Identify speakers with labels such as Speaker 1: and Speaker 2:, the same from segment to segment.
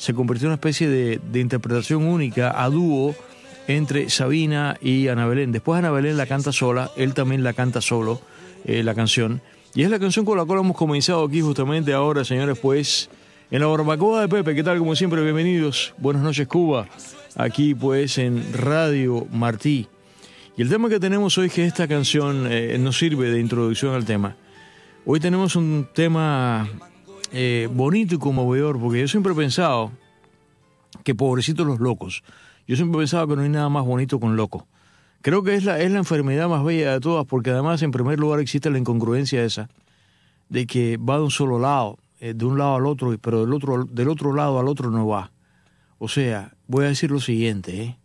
Speaker 1: se convirtió en una especie de interpretación única a dúo entre Sabina y Ana Belén. Después Ana Belén la canta sola, él también la canta solo, la canción. Y es la canción con la cual hemos comenzado aquí justamente ahora, señores, pues en la barbacoa de Pepe. ¿Qué tal? Como siempre, bienvenidos. Buenas noches, Cuba. Aquí pues en Radio Martí. Y el tema que tenemos hoy es que esta canción nos sirve de introducción al tema. Hoy tenemos un tema bonito y conmovedor, porque yo siempre he pensado que pobrecitos los locos. Yo siempre he pensado que no hay nada más bonito con loco. Creo que es la enfermedad más bella de todas, porque además en primer lugar existe la incongruencia esa, de que va de un solo lado, de un lado al otro, pero del otro lado al otro no va. O sea, voy a decir lo siguiente,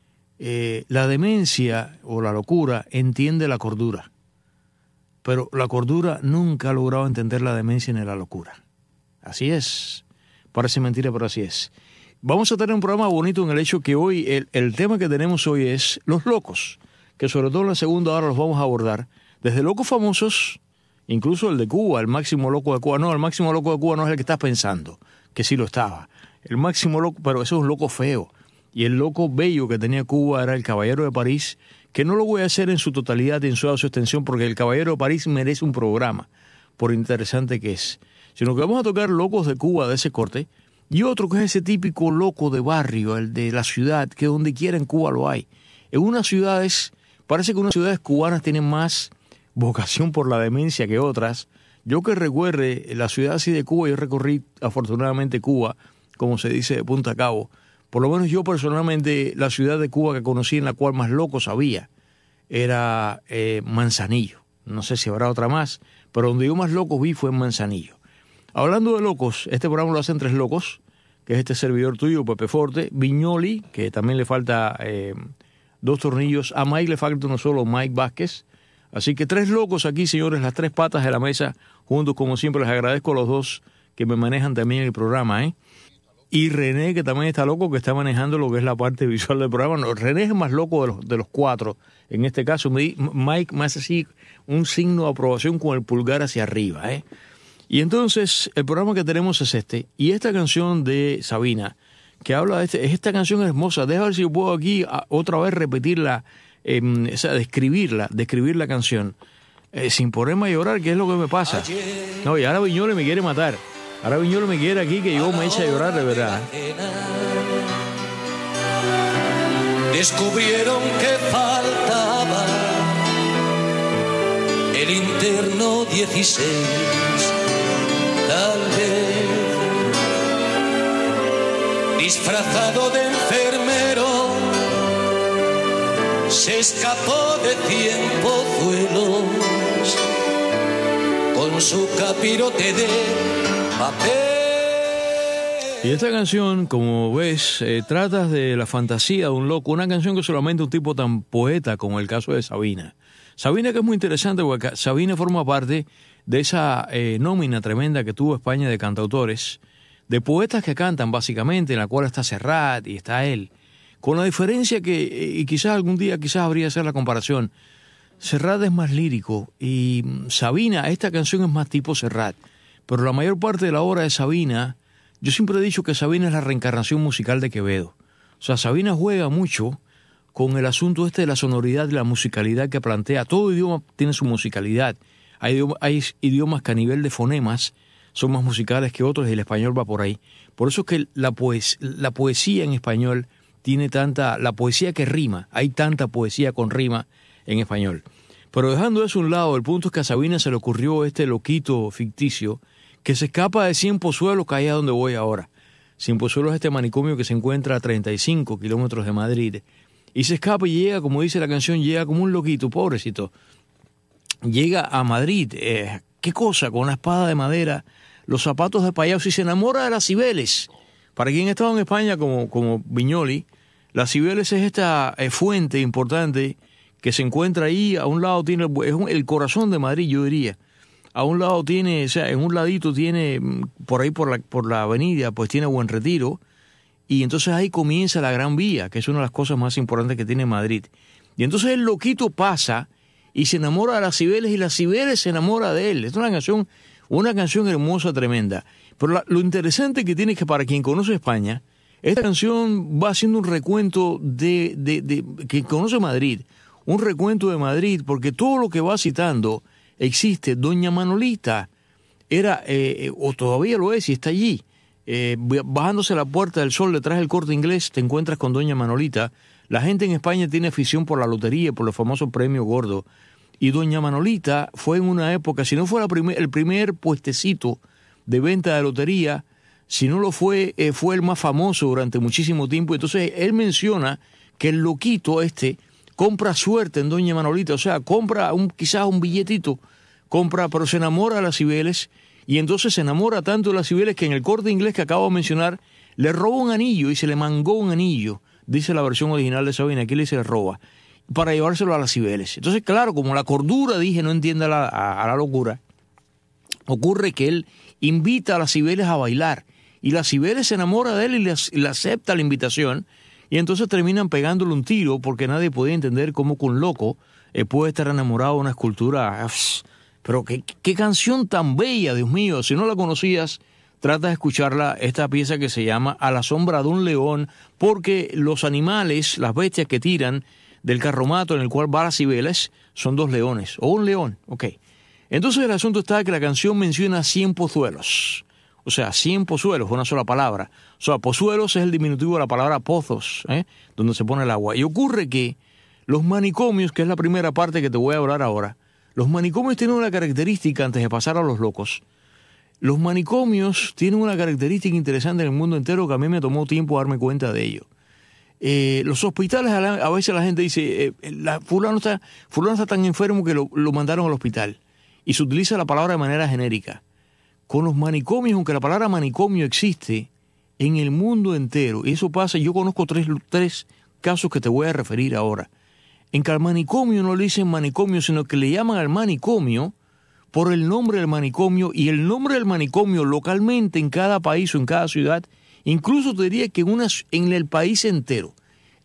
Speaker 1: la demencia o la locura entiende la cordura, pero la cordura nunca ha logrado entender la demencia ni la locura. Así es, parece mentira, pero así es. Vamos a tener un programa bonito en el hecho que hoy, el tema que tenemos hoy es los locos, que sobre todo en la segunda hora los vamos a abordar, desde locos famosos, incluso el de Cuba, el máximo loco de Cuba. No, el máximo loco de Cuba no es el que estás pensando, que sí lo estaba. El máximo loco, pero eso es un loco feo. Y el loco bello que tenía Cuba era el Caballero de París, que no lo voy a hacer en su totalidad y en su extensión, porque el Caballero de París merece un programa, por interesante que es. Sino que vamos a tocar locos de Cuba de ese corte, y otro que es ese típico loco de barrio, el de la ciudad, que donde quiera en Cuba lo hay. En unas ciudades, parece que unas ciudades cubanas tienen más vocación por la demencia que otras. Yo que recuerde la ciudad así de Cuba, yo recorrí afortunadamente Cuba, como se dice, de punta a cabo. Por lo menos yo personalmente, la ciudad de Cuba que conocí en la cual más locos había era Manzanillo. No sé si habrá otra más, pero donde yo más locos vi fue en Manzanillo. Hablando de locos, este programa lo hacen tres locos, que es este servidor tuyo, Pepe Forte, Viñoli, que también le falta 2 tornillos, a Mike le falta uno solo, Mike Vázquez. Así que tres locos aquí, señores, las tres patas de la mesa, juntos como siempre. Les agradezco a los dos que me manejan también el programa, Y René, que también está loco, que está manejando lo que es la parte visual del programa. No, René es el más loco de los cuatro. En este caso, Mike me hace así un signo de aprobación con el pulgar hacia arriba, Y entonces, el programa que tenemos es este. Y esta canción de Sabina, que habla de esta canción hermosa. Déjame ver si yo puedo aquí otra vez repetirla, o sea, describir la canción. Sin ponerme a llorar, ¿qué es lo que me pasa? No, y ahora Viñoles me quiere matar. Ahora Viñoles me quiere aquí que yo me eche a llorar de verdad.
Speaker 2: Descubrieron que faltaba el interno 16, tal vez disfrazado de enfermero, se escapó de 100 pozuelos con su capirote de papel.
Speaker 1: Y esta canción, como ves, trata de la fantasía de un loco, una canción que solamente un tipo tan poeta como el caso de Sabina. Sabina, que es muy interesante porque Sabina forma parte de esa nómina tremenda que tuvo España de cantautores, de poetas que cantan básicamente, en la cual está Serrat y está él. Con la diferencia que, y quizás algún día habría que hacer la comparación, Serrat es más lírico y Sabina, esta canción es más tipo Serrat. Pero la mayor parte de la obra de Sabina, yo siempre he dicho que Sabina es la reencarnación musical de Quevedo. O sea, Sabina juega mucho con el asunto de la sonoridad y la musicalidad que plantea. Todo idioma tiene su musicalidad. Hay idiomas que a nivel de fonemas son más musicales que otros y el español va por ahí. Por eso es que la poesía en español tiene la poesía que rima, hay tanta poesía con rima en español. Pero dejando eso a un lado, el punto es que a Sabina se le ocurrió este loquito ficticio que se escapa de Cienpozuelos, que es a donde voy ahora. Cienpozuelos es este manicomio que se encuentra a 35 kilómetros de Madrid. Y se escapa y llega, como dice la canción, llega como un loquito, pobrecito. Llega a Madrid, qué cosa, con una espada de madera, los zapatos de payaso, y se enamora de las Cibeles. Para quien ha estado en España como Viñoli, las Cibeles es esta fuente importante que se encuentra ahí. A un lado tiene, es el corazón de Madrid, yo diría. A un lado tiene, o sea, en un ladito tiene, por ahí por la avenida, pues tiene Buen Retiro, y entonces ahí comienza la Gran Vía, que es una de las cosas más importantes que tiene Madrid. Y entonces el loquito pasa y se enamora de las Cibeles, y las Cibeles se enamora de él. Es una canción hermosa, tremenda. Pero lo interesante que tiene es que para quien conoce España, esta canción va haciendo un recuento de quien conoce Madrid, un recuento de Madrid, porque todo lo que va citando existe. Doña Manolita era, o todavía lo es, y está allí. Bajándose la Puerta del Sol detrás del Corte Inglés, te encuentras con Doña Manolita. La gente en España tiene afición por la lotería, por los famosos premios gordos. Y Doña Manolita fue en una época, si no fue el primer puestecito de venta de lotería, si no lo fue, fue el más famoso durante muchísimo tiempo. Entonces él menciona que el loquito compra suerte en Doña Manolita, o sea, compra quizás un billetito, pero se enamora de las Cibeles, y entonces se enamora tanto de las Cibeles que en el Corte Inglés que acabo de mencionar, le roba un anillo y se le mangó un anillo, dice la versión original de Sabina, aquí le dice le roba, para llevárselo a las Cibeles. Entonces, claro, como la cordura, dije, no entiende a la locura, ocurre que él invita a las Cibeles a bailar, y las Cibeles se enamora de él y le acepta la invitación, y entonces terminan pegándole un tiro porque nadie podía entender cómo que un loco puede estar enamorado de una escultura. Pero qué canción tan bella, Dios mío. Si no la conocías, trata de escucharla, esta pieza que se llama A la sombra de un león, porque los animales, las bestias que tiran del carromato en el cual va las Cibeles, son 2 leones, o un león, ok. Entonces el asunto está que la canción menciona 100 pozuelos. O sea, 100 pozuelos, una sola palabra. O sea, pozuelos es el diminutivo de la palabra pozos, donde se pone el agua. Y ocurre que los manicomios, que es la primera parte que te voy a hablar ahora, los manicomios tienen una característica antes de pasar a los locos. Los manicomios tienen una característica interesante en el mundo entero que a mí me tomó tiempo darme cuenta de ello. Los hospitales, a veces la gente dice, fulano está tan enfermo que lo mandaron al hospital. Y se utiliza la palabra de manera genérica. Con los manicomios, aunque la palabra manicomio existe en el mundo entero, y eso pasa, yo conozco tres casos que te voy a referir ahora, en que al manicomio no le dicen manicomio, sino que le llaman al manicomio por el nombre del manicomio, y el nombre del manicomio localmente en cada país o en cada ciudad, incluso te diría que en el país entero,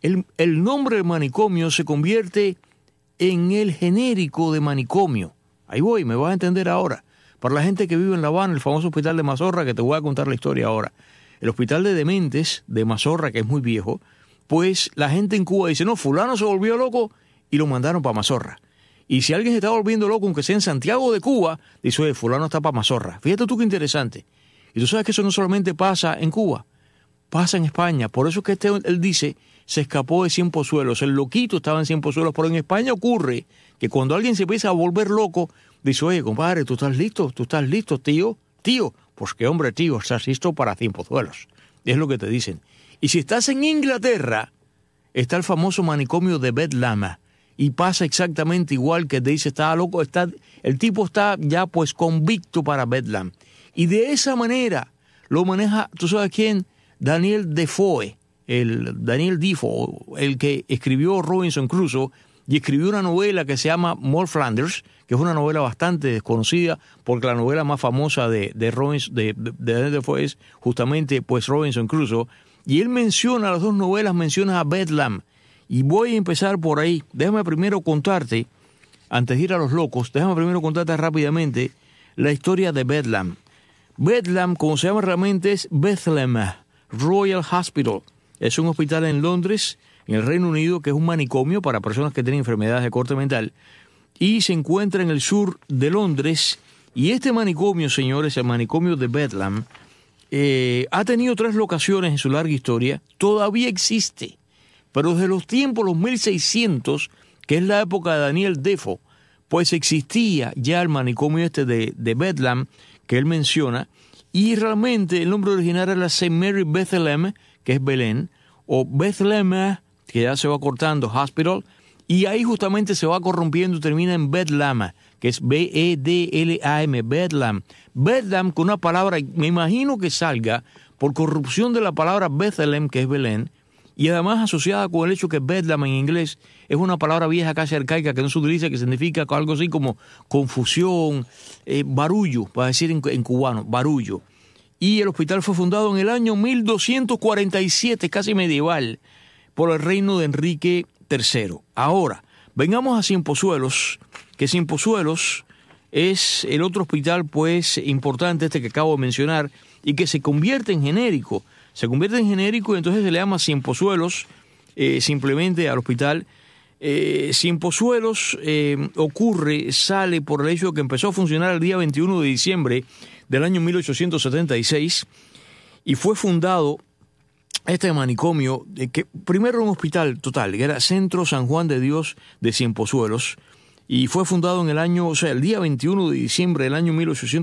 Speaker 1: el nombre del manicomio se convierte en el genérico de manicomio. Ahí voy, me vas a entender ahora. Para la gente que vive en La Habana, el famoso hospital de Mazorra, que te voy a contar la historia ahora. El hospital de dementes de Mazorra, que es muy viejo, pues la gente en Cuba dice, no, fulano se volvió loco y lo mandaron para Mazorra. Y si alguien se está volviendo loco, aunque sea en Santiago de Cuba, dice, oye, fulano está para Mazorra. Fíjate tú qué interesante. Y tú sabes que eso no solamente pasa en Cuba, pasa en España. Por eso es que él dice, se escapó de 100 pozuelos. El loquito estaba en 100 pozuelos, pero en España ocurre que cuando alguien se empieza a volver loco, dice, oye, compadre, ¿tú estás listo, tío? Tío, pues qué hombre, tío, estás listo para 100 pozuelos. Es lo que te dicen. Y si estás en Inglaterra, está el famoso manicomio de Bedlam, y pasa exactamente igual, que te dice, está loco, el tipo está ya pues convicto para Bedlam. Y de esa manera lo maneja, ¿tú sabes quién? Daniel Defoe, Daniel Defoe, el que escribió Robinson Crusoe, y escribió una novela que se llama Moll Flanders, que es una novela bastante desconocida, porque la novela más famosa de Daniel Defoe es justamente pues Robinson Crusoe, y él menciona, las 2 novelas menciona a Bedlam, y voy a empezar por ahí. Déjame primero contarte, antes de ir a los locos, rápidamente la historia de Bedlam. Bedlam, como se llama realmente, es Bethlehem Royal Hospital. Es un hospital en Londres, en el Reino Unido, que es un manicomio para personas que tienen enfermedades de corte mental, y se encuentra en el sur de Londres. Y este manicomio, señores, el manicomio de Bedlam, ha tenido 3 locaciones en su larga historia, todavía existe, pero desde los tiempos, los 1600, que es la época de Daniel Defoe, pues existía ya el manicomio de Bedlam, que él menciona, y realmente el nombre original era St. Mary Bethlehem, que es Belén, o Bethlehem, que ya se va cortando, Hospital, y ahí justamente se va corrompiendo y termina en Bedlam, que es B-E-D-L-A-M, Bedlam. Bedlam con una palabra, me imagino que salga por corrupción de la palabra Bethlehem, que es Belén, y además asociada con el hecho que Bedlam en inglés es una palabra vieja casi arcaica que no se utiliza, que significa algo así como confusión, barullo, para decir en cubano, barullo. Y el hospital fue fundado en el año 1247, casi medieval, por el reino de Enrique III. Ahora, vengamos a Cienpozuelos, que Cienpozuelos es el otro hospital pues importante, que acabo de mencionar, y que se convierte en genérico. Se convierte en genérico y entonces se le llama Cienpozuelos simplemente al hospital. Cienpozuelos sale por el hecho de que empezó a funcionar el día 21 de diciembre del año 1876 y fue fundado este manicomio, que primero era un hospital total, que era Centro San Juan de Dios de Cienpozuelos, y fue fundado en el día 21 de diciembre del año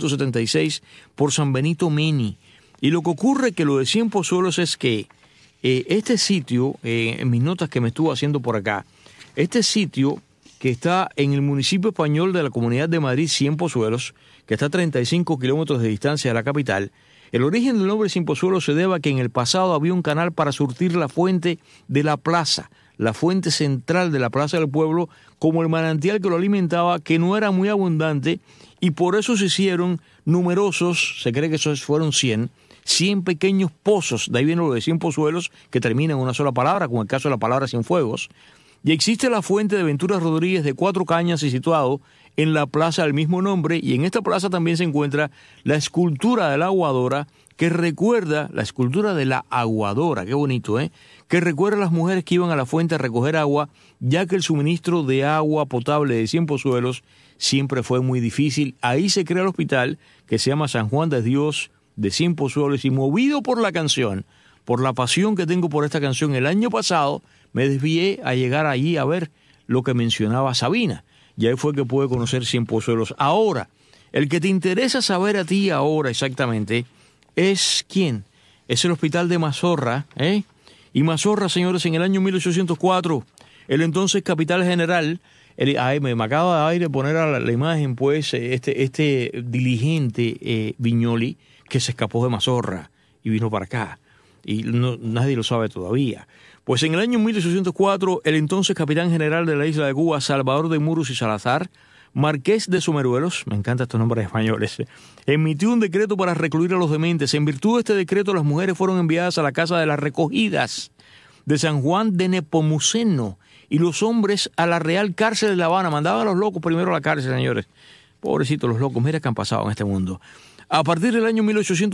Speaker 1: 1876 por San Benito Meni. Y lo que ocurre que lo de Cienpozuelos es que este sitio, en mis notas que me estuvo haciendo por acá, este sitio que está en el municipio español de la Comunidad de Madrid, Cienpozuelos, que está a 35 kilómetros de distancia de la capital, el origen del nombre Cienpozuelos se debe a que en el pasado había un canal para surtir la fuente de la plaza, la fuente central de la plaza del pueblo, como el manantial que lo alimentaba, que no era muy abundante, y por eso se hicieron numerosos, se cree que esos fueron 100 pequeños pozos, de ahí viene lo de Cienpozuelos, que termina en una sola palabra, como el caso de la palabra Cienfuegos. Y existe la fuente de Ventura Rodríguez de 4 cañas y situado en la plaza del mismo nombre, y en esta plaza también se encuentra la escultura de la aguadora, que recuerda, la escultura de la aguadora, qué bonito, que recuerda a las mujeres que iban a la fuente a recoger agua, ya que el suministro de agua potable de Cienpozuelos siempre fue muy difícil. Ahí se crea el hospital, que se llama San Juan de Dios de Cienpozuelos, y movido por la canción, por la pasión que tengo por esta canción, el año pasado me desvié a llegar allí a ver lo que mencionaba Sabina. Y ahí fue que pude conocer Cienpozuelos. Ahora, el que te interesa saber a ti ahora exactamente es ¿quién? Es el hospital de Mazorra, Y Mazorra, señores, en el año 1804, el entonces capitán general, me acaba de poner a la imagen, pues, este diligente Viñoli, que se escapó de Mazorra y vino para acá. Y nadie lo sabe todavía. Pues en el año 1804, el entonces capitán general de la isla de Cuba, Salvador de Muros y Salazar, marqués de Someruelos, me encantan estos nombres españoles, emitió un decreto para recluir a los dementes. En virtud de este decreto, las mujeres fueron enviadas a la casa de las recogidas de San Juan de Nepomuceno y los hombres a la Real Cárcel de La Habana. Mandaban a los locos primero a la cárcel, señores. Pobrecitos los locos, mira qué han pasado en este mundo. A partir del año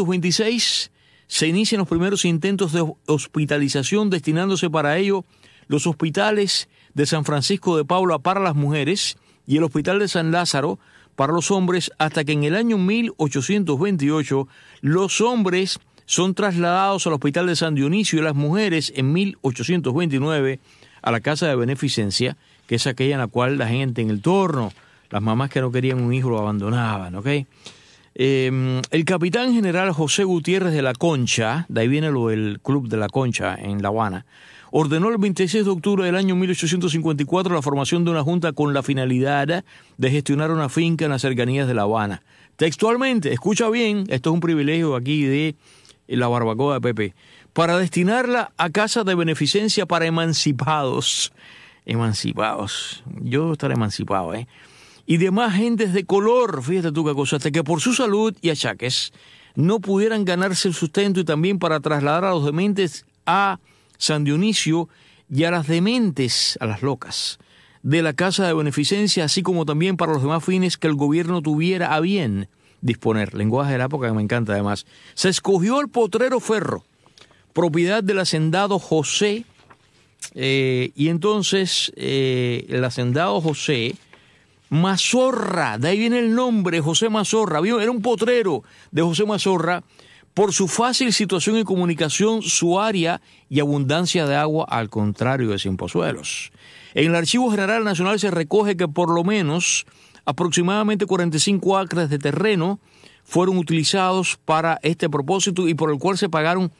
Speaker 1: 1826... se inician los primeros intentos de hospitalización, destinándose para ello los hospitales de San Francisco de Paula para las mujeres y el hospital de San Lázaro para los hombres, hasta que en el año 1828 los hombres son trasladados al hospital de San Dionisio y las mujeres en 1829 a la casa de beneficencia, que es aquella en la cual la gente en el torno, las mamás que no querían un hijo lo abandonaban, ¿ok? El capitán general José Gutiérrez de la Concha, de ahí viene lo del Club de la Concha en La Habana, ordenó el 26 de octubre del año 1854 la formación de una junta con la finalidad de gestionar una finca en las cercanías de La Habana. Textualmente, escucha bien, esto es un privilegio aquí de la barbacoa de Pepe, para destinarla a casas de beneficencia para emancipados. Emancipados. Yo estaré emancipado, y demás gentes de color, fíjate tú qué cosa, hasta que por su salud y achaques no pudieran ganarse el sustento, y también para trasladar a los dementes a San Dionisio y a las dementes, a las locas, de la casa de beneficencia, así como también para los demás fines que el gobierno tuviera a bien disponer. Lenguaje de la época que me encanta además. Se escogió el Potrero Ferro, propiedad del hacendado José, y entonces el hacendado José Mazorra, de ahí viene el nombre, José Mazorra, era un potrero de José Mazorra, por su fácil situación y comunicación, su área y abundancia de agua, al contrario de Cienpozuelos. En el Archivo General Nacional se recoge que por lo menos aproximadamente 45 acres de terreno fueron utilizados para este propósito y por el cual se pagaron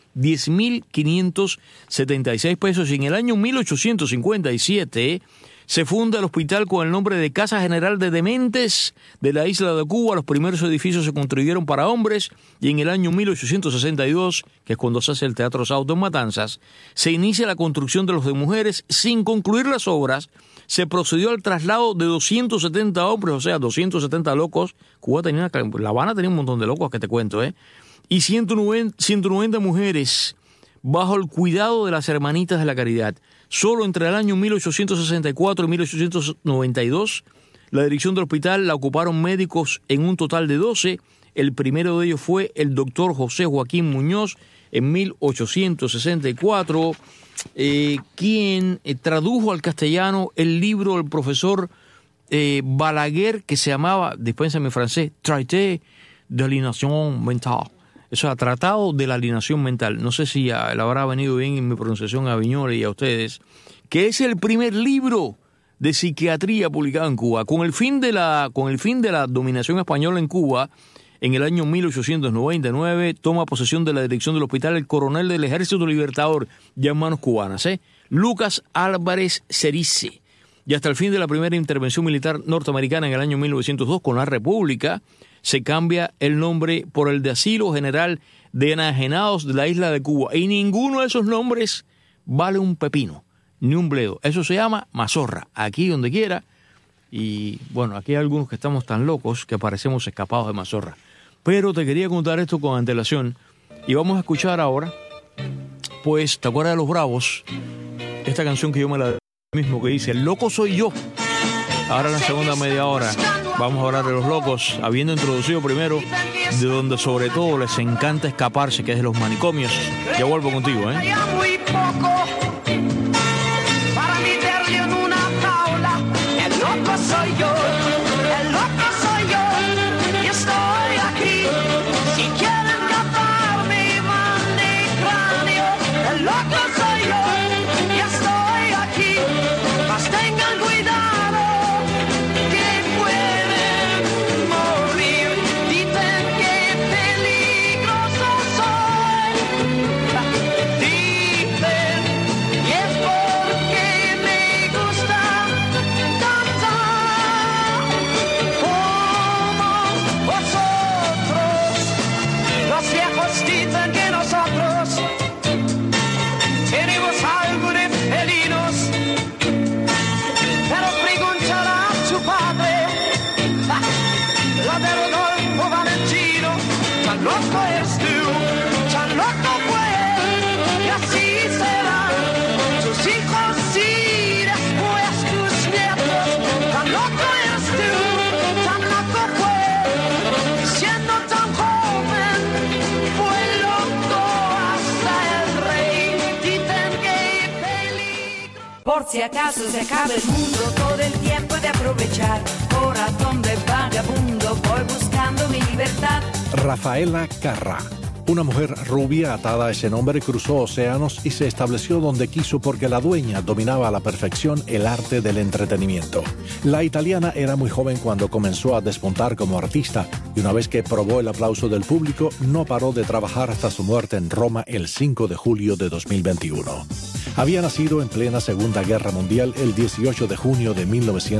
Speaker 1: 10.576 pesos, y en el año 1857 se funda el hospital con el nombre de Casa General de Dementes de la isla de Cuba. Los primeros edificios se construyeron para hombres, y en el año 1862, que es cuando se hace el Teatro Sauto en Matanzas, se inicia la construcción de los de mujeres. Sin concluir las obras, se procedió al traslado de 270 hombres, o sea, 270 locos. La Habana tenía un montón de locos que te cuento, y 190 mujeres bajo el cuidado de las Hermanitas de la Caridad. Solo entre el año 1864 y 1892, la dirección del hospital la ocuparon médicos en un total de 12, El primero de ellos fue el doctor José Joaquín Muñoz en 1864, quien tradujo al castellano el libro del profesor Balaguer, que se llamaba, dispénsame en francés, Traité de l'aliénation mentale. O sea, Tratado de la Alienación Mental. No sé si le habrá venido bien en mi pronunciación a Viñoles y a ustedes, que es el primer libro de psiquiatría publicado en Cuba. Con el fin de la dominación española en Cuba, en el año 1899, toma posesión de la dirección del hospital el coronel del Ejército Libertador, ya en manos cubanas, Lucas Álvarez Cerice. Y hasta el fin de la primera intervención militar norteamericana en el año 1902, con la República, se cambia el nombre por el de Asilo General de Enajenados de la isla de Cuba. Y ninguno de esos nombres vale un pepino, ni un bledo. Eso se llama mazorra, aquí donde quiera. Y bueno, aquí hay algunos que estamos tan locos que parecemos escapados de mazorra. Pero te quería contar esto con antelación. Y vamos a escuchar ahora, pues, ¿te acuerdas de Los Bravos? Esta canción que yo me la mismo, que dice, el loco soy yo. Ahora en la segunda media hora vamos a hablar de Los Locos, habiendo introducido primero de donde sobre todo les encanta escaparse, que es de los manicomios. Ya vuelvo contigo,
Speaker 3: Muy poco para meterle en una jaula. El loco soy yo, el loco soy yo, y estoy aquí. Si quieren caparme, van de cráneo. El loco soy yo, y estoy aquí. Mas tengan cuidado, que pueden morir. Dicen que peligroso soy. Dicen, y es porque me gusta cantar como vosotros. Los viejos dicen que nosotros tenemos algo de felinos, pero preguntará a su padre, la de Rodolfo Valentino. Tan loco eres tú, tan loco fue él, y así será tus hijos y después tus nietos. Tan loco eres tú, tan loco fue él, y siendo tan joven fue loco hasta el rey. Dicen que peligro.
Speaker 4: Por si acaso se acaba el mundo, todo el tiempo de aprovechar. Corazón de vagabundo, voy buscando mi libertad.
Speaker 5: Rafaela Carrà. Una mujer rubia atada a ese nombre cruzó océanos y se estableció donde quiso porque la dueña dominaba a la perfección el arte del entretenimiento. La italiana era muy joven cuando comenzó a despuntar como artista y una vez que probó el aplauso del público no paró de trabajar hasta su muerte en Roma el 5 de julio de 2021. Había nacido en plena Segunda Guerra Mundial el 18 de junio de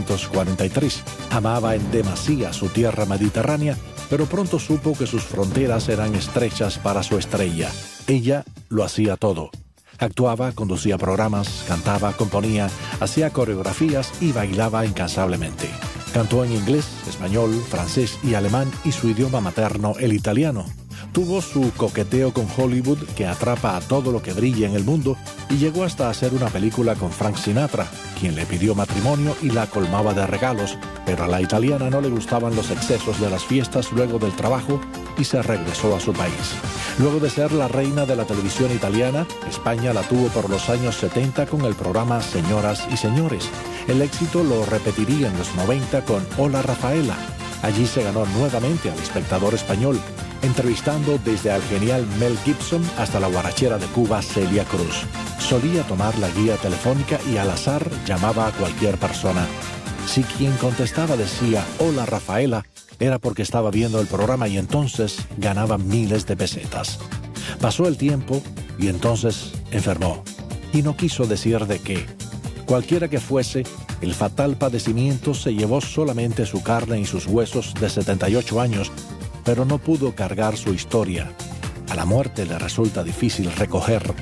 Speaker 5: 1943. Amaba en demasía su tierra mediterránea, pero pronto supo que sus fronteras eran estrechas para su estrella. Ella lo hacía todo. Actuaba, conducía programas, cantaba, componía, hacía coreografías y bailaba incansablemente. Cantó en inglés, español, francés y alemán y su idioma materno, el italiano. Tuvo su coqueteo con Hollywood, que atrapa a todo lo que brilla en el mundo, y llegó hasta hacer una película con Frank Sinatra, quien le pidió matrimonio y la colmaba de regalos, pero a la italiana no le gustaban los excesos de las fiestas luego del trabajo y se regresó a su país. Luego de ser la reina de la televisión italiana, España la tuvo por los años 70 con el programa Señoras y Señores. El éxito lo repetiría en los 90 con Hola Rafaela. Allí se ganó nuevamente al espectador español, entrevistando desde al genial Mel Gibson hasta la guarachera de Cuba Celia Cruz. Solía tomar la guía telefónica y al azar llamaba a cualquier persona. Si quien contestaba decía Hola Rafaela, era porque estaba viendo el programa y entonces ganaba miles de pesetas. Pasó el tiempo y entonces enfermó. Y no quiso decir de qué. Cualquiera que fuese, el fatal padecimiento se llevó solamente su carne y sus huesos de 78 años, pero no pudo cargar su historia. A la muerte le resulta difícil recoger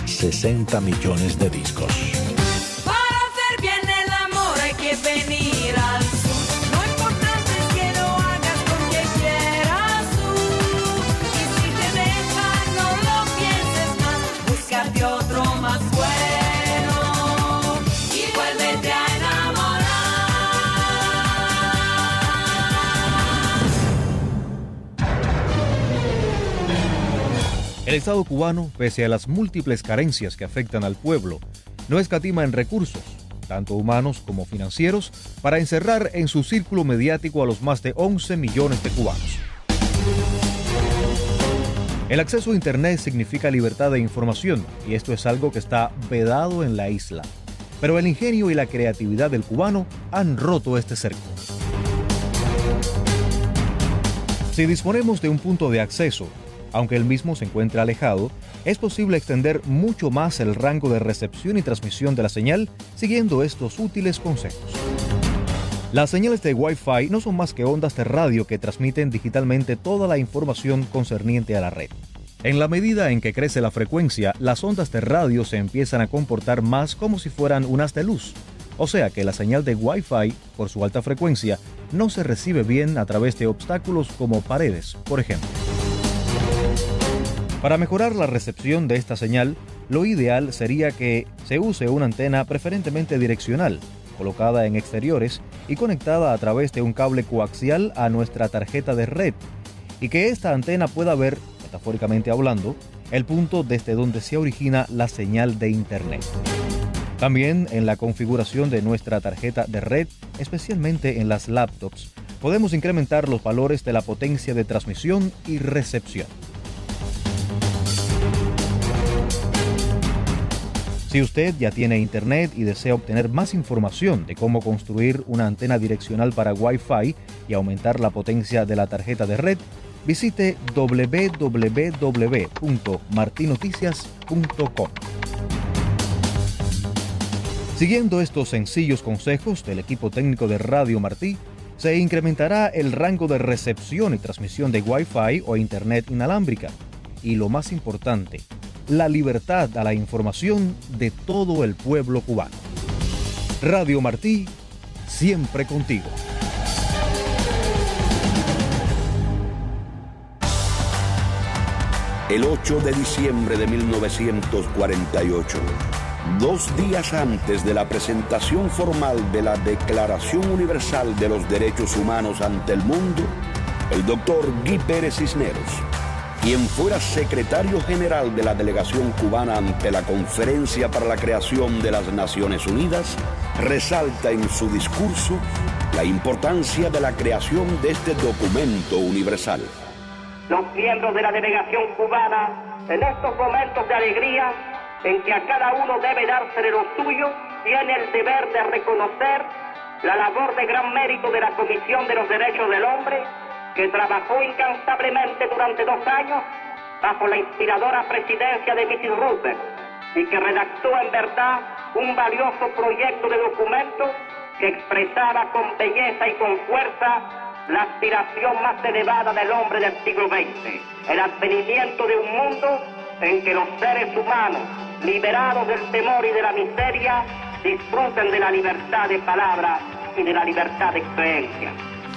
Speaker 5: 60 millones de discos.
Speaker 4: Para hacer bien el amor hay que venir al sur. Lo importante es que lo hagas porque quieras tú. Y si te dejan, no lo pienses más. Búscate otro más bueno y vuélvete a enamorar.
Speaker 6: El Estado cubano, pese a las múltiples carencias que afectan al pueblo, no escatima en recursos, tanto humanos como financieros, para encerrar en su círculo mediático a los más de 11 millones de cubanos. El acceso a Internet significa libertad de información, y esto es algo que está vedado en la isla. Pero el ingenio y la creatividad del cubano han roto este cerco. Si disponemos de un punto de acceso, aunque el mismo se encuentre alejado, es posible extender mucho más el rango de recepción y transmisión de la señal siguiendo estos útiles consejos. Las señales de Wi-Fi no son más que ondas de radio que transmiten digitalmente toda la información concerniente a la red. En la medida en que crece la frecuencia, las ondas de radio se empiezan a comportar más como si fueran un haz de luz. O sea que la señal de Wi-Fi, por su alta frecuencia, no se recibe bien a través de obstáculos como paredes, por ejemplo. Para mejorar la recepción de esta señal, lo ideal sería que se use una antena preferentemente direccional, colocada en exteriores y conectada a través de un cable coaxial a nuestra tarjeta de red, y que esta antena pueda ver, metafóricamente hablando, el punto desde donde se origina la señal de Internet. También en la configuración de nuestra tarjeta de red, especialmente en las laptops, podemos incrementar los valores de la potencia de transmisión y recepción. Si usted ya tiene Internet y desea obtener más información de cómo construir una antena direccional para Wi-Fi y aumentar la potencia de la tarjeta de red, visite www.martinoticias.com. Siguiendo estos sencillos consejos del equipo técnico de Radio Martí, se incrementará el rango de recepción y transmisión de Wi-Fi o Internet inalámbrica. Y lo más importante, la libertad a la información de todo el pueblo cubano. Radio Martí, siempre contigo.
Speaker 7: El 8 de diciembre de 1948, 2 días antes de la presentación formal de la Declaración Universal de los Derechos Humanos ante el mundo, el doctor Guy Pérez Cisneros, quien fuera secretario general de la delegación cubana ante la Conferencia para la Creación de las Naciones Unidas, resalta en su discurso la importancia de la creación de este documento universal.
Speaker 8: Los miembros de la delegación cubana, en estos momentos de alegría, en que a cada uno debe dársele lo suyo, tiene el deber de reconocer la labor de gran mérito de la Comisión de los Derechos del Hombre, que trabajó incansablemente durante 2 años bajo la inspiradora presidencia de Mrs. Roosevelt y que redactó en verdad un valioso proyecto de documento que expresaba con belleza y con fuerza la aspiración más elevada del hombre del siglo XX, el advenimiento de un mundo en que los seres humanos, liberados del temor y de la miseria, disfruten de la libertad de palabra y de la libertad de creencia.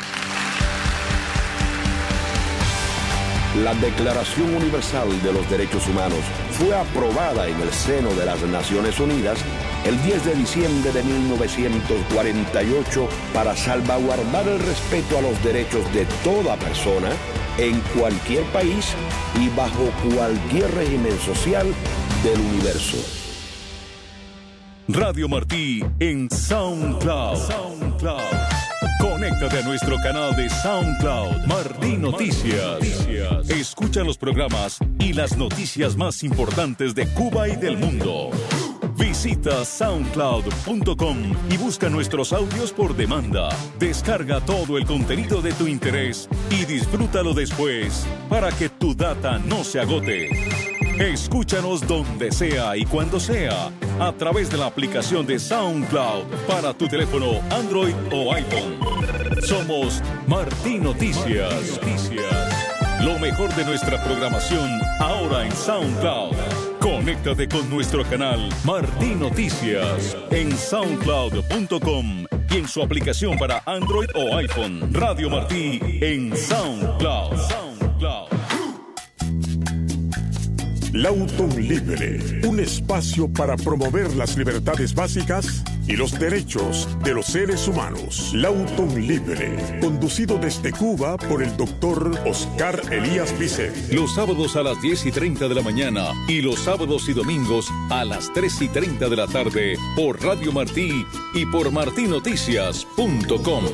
Speaker 7: La Declaración Universal de los Derechos Humanos fue aprobada en el seno de las Naciones Unidas el 10 de diciembre de 1948 para salvaguardar el respeto a los derechos de toda persona en cualquier país y bajo cualquier régimen social del universo.
Speaker 9: Radio Martí en SoundCloud. Conéctate a nuestro canal de SoundCloud, Martí Noticias. Escucha los programas y las noticias más importantes de Cuba y del mundo. Visita soundcloud.com y busca nuestros audios por demanda. Descarga todo el contenido de tu interés y disfrútalo después para que tu data no se agote. Escúchanos donde sea y cuando sea a través de la aplicación de SoundCloud para tu teléfono Android o iPhone. Somos Martí Noticias. Lo mejor de nuestra programación ahora en SoundCloud. Conéctate con nuestro canal Martí Noticias en soundcloud.com y en su aplicación para Android o iPhone. Radio Martí en SoundCloud.
Speaker 10: Lauton Libre, un espacio para promover las libertades básicas y los derechos de los seres humanos. Lauton Libre, conducido desde Cuba por el doctor Oscar Elías Vicent.
Speaker 9: Los sábados a las 10:30 de la mañana y los sábados y domingos a las 3:30 de la tarde por Radio Martí y por martinoticias.com.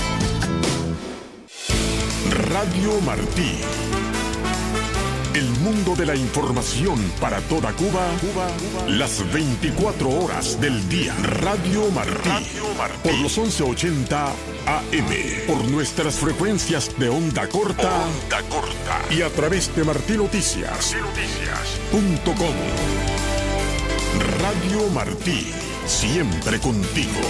Speaker 10: Radio Martí. El mundo de la información para toda Cuba, las 24 horas del día. Radio Martí. Por los 1180 AM. Por nuestras frecuencias de onda corta. Y a través de martinoticias.com. Radio Martí. Siempre contigo.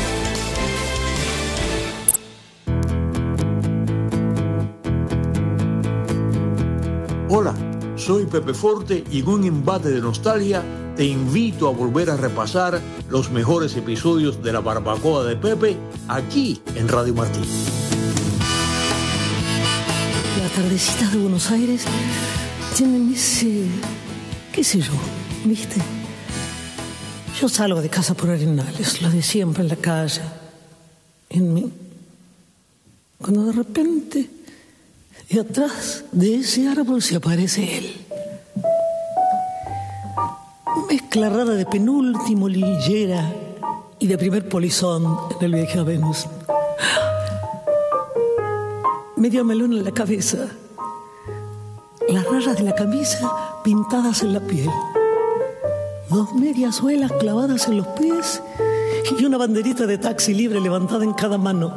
Speaker 1: Hola, soy Pepe Forte y en un embate de nostalgia te invito a volver a repasar los mejores episodios de La Barbacoa de Pepe aquí en Radio Martí.
Speaker 11: Las tardecitas de Buenos Aires tienen ese, qué sé yo, ¿viste? Yo salgo de casa por Arenales, lo de siempre en la calle, en mí. Cuando de repente, de atrás de ese árbol se aparece él. Mezcla rara de penúltimo lillera y de primer polizón en el viaje a Venus. Medio melón en la cabeza, las rayas de la camisa pintadas en la piel, 2 medias suelas clavadas en los pies y una banderita de taxi libre levantada en cada mano.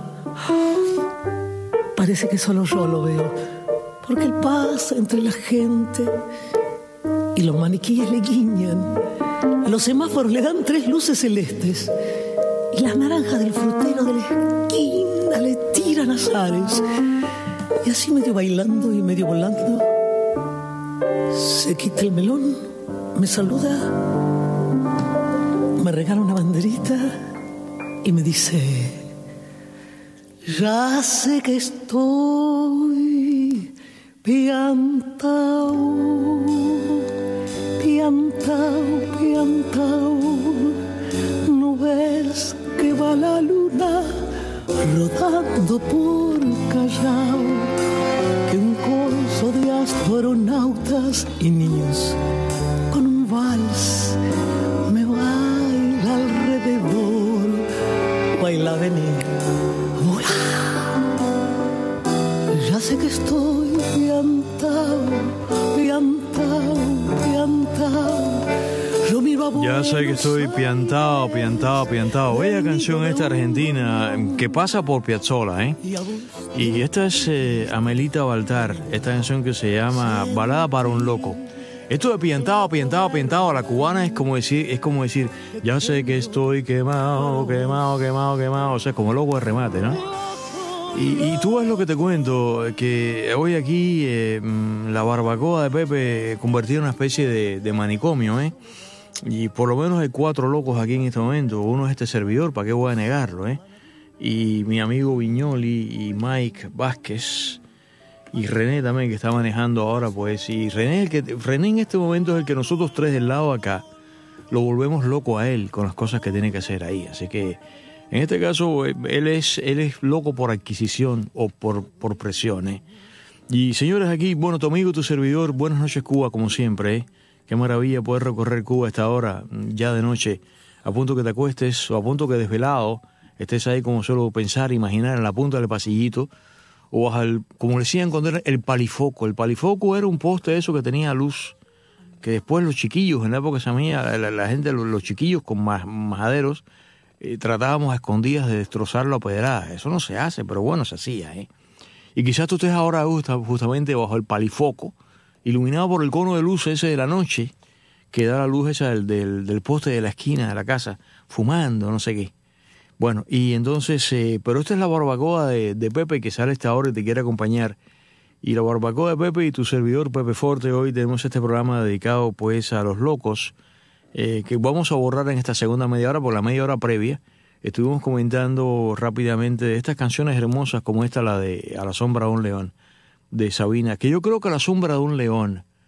Speaker 11: Parece que solo yo lo veo, porque él pasa entre la gente y los maniquíes le guiñan. Los semáforos le dan 3 luces celestes y las naranjas del frutero de la esquina le tiran azares. Y así medio bailando y medio volando, se quita el melón, me saluda, me regala una banderita y me dice: ya sé que estoy piantao, piantao, piantao. ¿No ves que va la luna rodando por Callao? Que un corso de astronautas y niños con un vals me baila alrededor. Baila, vení. Ya sé que estoy piantao, piantao, piantao. Yo miro a Buenos
Speaker 1: Ya sé que estoy piantao, piantao, piantao. Bella canción esta argentina que pasa por Piazzolla, ¿eh? Y esta es Amelita Baltar, esta canción que se llama Balada para un Loco. Esto de piantao, piantao, piantao a la cubana es como decir, ya sé que estoy quemado, quemado, quemado, quemado. O sea, como loco de remate, ¿no? Y tú ves lo que te cuento, que hoy aquí la barbacoa de Pepe convertida en una especie de manicomio, ¿eh? Y por lo menos hay 4 locos aquí en este momento. Uno es este servidor, ¿para qué voy a negarlo, eh? Y mi amigo Viñoli y Mike Vázquez y René también, que está manejando ahora, pues. Y René en este momento es el que nosotros 3 del lado acá lo volvemos loco a él con las cosas que tiene que hacer ahí. Así que en este caso él es loco por adquisición o por presión, ¿eh? Y señores, aquí, bueno, tu amigo, tu servidor, buenas noches Cuba, como siempre, ¿eh? Qué maravilla poder recorrer Cuba a esta hora, ya de noche, a punto que te acuestes o a punto que desvelado estés ahí, como suelo pensar, imaginar, en la punta del pasillito, o como decían cuando era el palifoco. El palifoco era un poste eso que tenía luz, que después los chiquillos, en la época esa mía, la gente, los chiquillos con majaderos, tratábamos a escondidas de destrozarlo a pedradas. Eso no se hace, pero bueno, se hacía, ¿eh? Y quizás tú estés ahora justamente bajo el palifoco, iluminado por el cono de luz ese de la noche, que da la luz esa del poste de la esquina de la casa, fumando, no sé qué. Bueno, y entonces, pero esta es la barbacoa de Pepe, que sale a esta hora y te quiere acompañar. Y la barbacoa de Pepe y tu servidor, Pepe Forte, hoy tenemos este programa dedicado pues a los locos, que vamos a borrar en esta segunda media hora. Por la media hora previa estuvimos comentando rápidamente de estas canciones hermosas como esta, la de A la sombra de un león, de Sabina, que yo creo que A la sombra de un león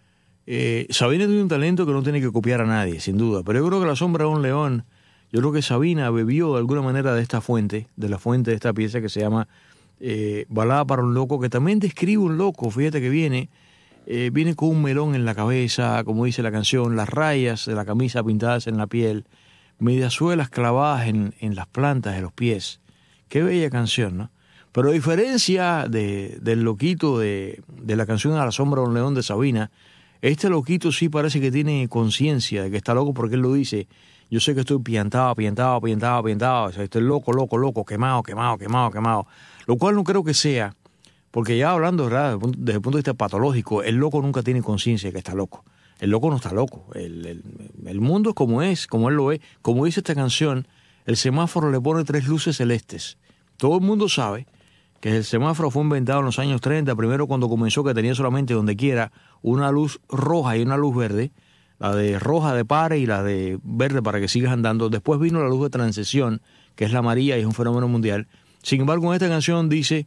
Speaker 1: Sabina tiene un talento que no tiene que copiar a nadie, sin duda, pero yo creo que La sombra de un león, yo creo que Sabina bebió de alguna manera de esta fuente, de la fuente de esta pieza que se llama Balada para un loco, que también describe un loco, fíjate que viene con un melón en la cabeza, como dice la canción, las rayas de la camisa pintadas en la piel, mediasuelas clavadas en las plantas de los pies. Qué bella canción, ¿no? Pero a diferencia del loquito de la canción A la sombra de un león de Sabina, este loquito sí parece que tiene conciencia de que está loco, porque él lo dice: yo sé que estoy piantado, o sea, estoy loco, quemado. Lo cual no creo que sea, porque ya hablando, ¿verdad?, desde el punto de vista patológico, el loco nunca tiene conciencia de que está loco. El loco no está loco. El mundo es como él lo ve. Como dice esta canción, el semáforo le pone 3 luces celestes. Todo el mundo sabe que el semáforo fue inventado en los años 30, primero cuando comenzó, que tenía solamente donde quiera una luz roja y una luz verde, la de roja de pare y la de verde para que sigas andando. Después vino la luz de transición, que es la amarilla y es un fenómeno mundial. Sin embargo, en esta canción dice,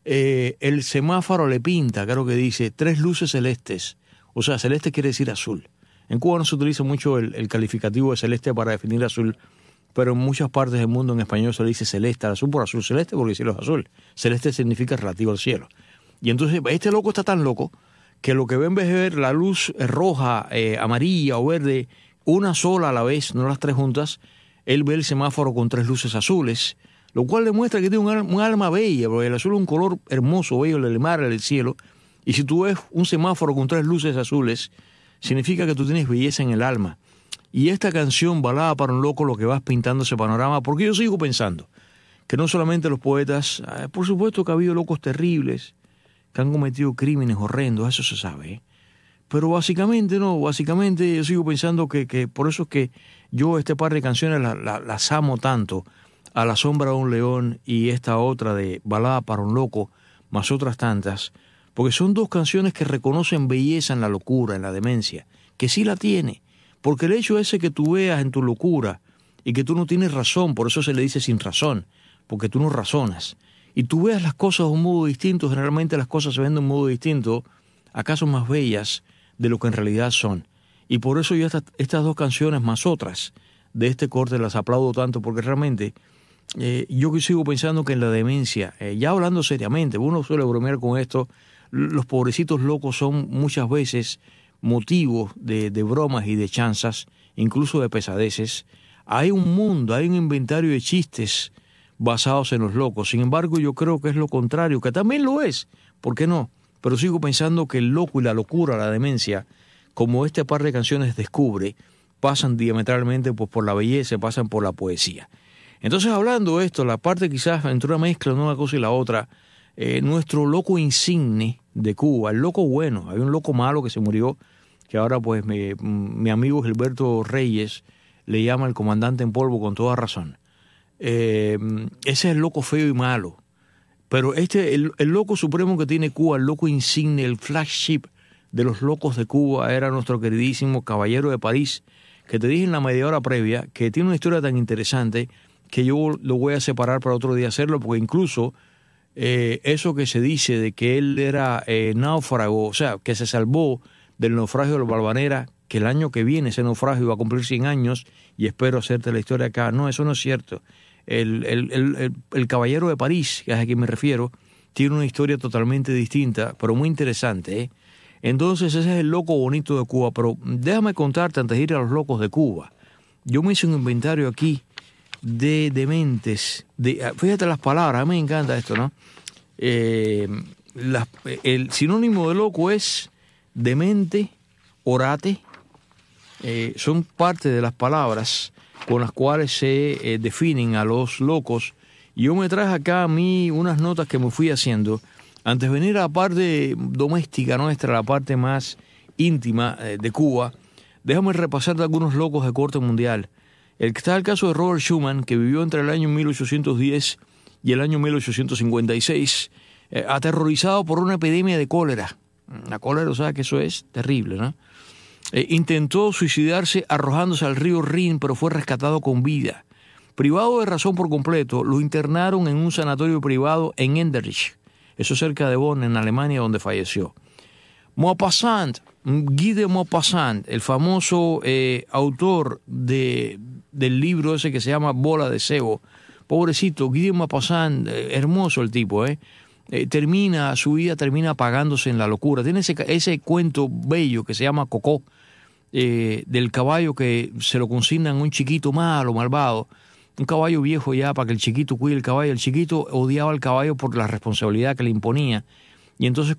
Speaker 1: el semáforo le pinta, creo que dice, 3 luces celestes. O sea, celeste quiere decir azul. En Cuba no se utiliza mucho el calificativo de celeste para definir azul, pero en muchas partes del mundo en español se le dice celeste al azul por azul celeste, porque el cielo es azul. Celeste significa relativo al cielo. Y entonces este loco está tan loco que lo que ve en vez de ver la luz roja, amarilla o verde, una sola a la vez, no las 3 juntas, él ve el semáforo con 3 luces azules, lo cual demuestra que tiene un alma bella, porque el azul es un color hermoso, bello, del mar, del cielo. Y si tú ves un semáforo con 3 luces azules, significa que tú tienes belleza en el alma. Y esta canción, Balada para un loco, lo que vas pintando ese panorama, porque yo sigo pensando que no solamente los poetas, por supuesto que ha habido locos terribles que han cometido crímenes horrendos, eso se sabe, ¿eh? Pero básicamente yo sigo pensando que por eso es que yo este par de canciones las amo tanto, A la sombra de un león y esta otra de Balada para un loco, más otras tantas, porque son 2 canciones que reconocen belleza en la locura, en la demencia, que sí la tiene. Porque el hecho ese que tú veas en tu locura y que tú no tienes razón, por eso se le dice sin razón, porque tú no razonas, y tú veas las cosas de un modo distinto, generalmente las cosas se ven de un modo distinto, acaso más bellas de lo que en realidad son. Y por eso yo estas 2 canciones más otras de este corte las aplaudo tanto, porque realmente yo sigo pensando que en la demencia, ya hablando seriamente, uno suele bromear con esto, los pobrecitos locos son muchas veces motivos de bromas y de chanzas, incluso de pesadeces. Hay un mundo, hay un inventario de chistes basados en los locos. Sin embargo, yo creo que es lo contrario, que también lo es, ¿por qué no? Pero sigo pensando que el loco y la locura, la demencia, como este par de canciones descubre, pasan diametralmente pues, por la belleza, pasan por la poesía. Entonces, hablando de esto, la parte quizás entre una mezcla de una cosa y la otra, nuestro loco insigne de Cuba, el loco bueno, hay un loco malo que se murió, que ahora pues mi amigo Gilberto Reyes le llama el comandante en polvo con toda razón. Ese es el loco feo y malo. Pero el loco supremo que tiene Cuba, el loco insigne, el flagship de los locos de Cuba, era nuestro queridísimo Caballero de París, que te dije en la media hora previa, que tiene una historia tan interesante que yo lo voy a separar para otro día hacerlo, porque incluso eso que se dice de que él era náufrago, o sea, que se salvó del naufragio de la Balvanera, que el año que viene ese naufragio va a cumplir 100 años, y espero hacerte la historia acá. No, eso no es cierto. El Caballero de París, que es a quien me refiero, tiene una historia totalmente distinta, pero muy interesante, ¿eh? Entonces ese es el loco bonito de Cuba. Pero déjame contarte, antes de ir a los locos de Cuba, yo me hice un inventario aquí de dementes, fíjate las palabras, a mí me encanta esto, ¿no? El sinónimo de loco es demente, orate, son parte de las palabras con las cuales se definen a los locos. Y yo me traje acá a mí unas notas que me fui haciendo antes de venir a la parte doméstica nuestra, la parte más íntima de Cuba. Déjame repasar de algunos locos de corte mundial. Está el caso de Robert Schumann, que vivió entre el año 1810 y el año 1856, aterrorizado por una epidemia de cólera. La cólera, o sea que eso es terrible, ¿no? Intentó suicidarse arrojándose al río Rin, pero fue rescatado con vida. Privado de razón por completo, lo internaron en un sanatorio privado en Enderich, eso cerca de Bonn, en Alemania, donde falleció. Maupassant, Guy de Maupassant, el famoso autor del libro ese que se llama Bola de Cebo. Pobrecito, Guy de Maupassant, hermoso el tipo, su vida termina apagándose en la locura. Tiene ese cuento bello que se llama Cocó, del caballo que se lo consignan a un chiquito malo, malvado, un caballo viejo ya para que el chiquito cuide el caballo. El chiquito odiaba al caballo por la responsabilidad que le imponía, y entonces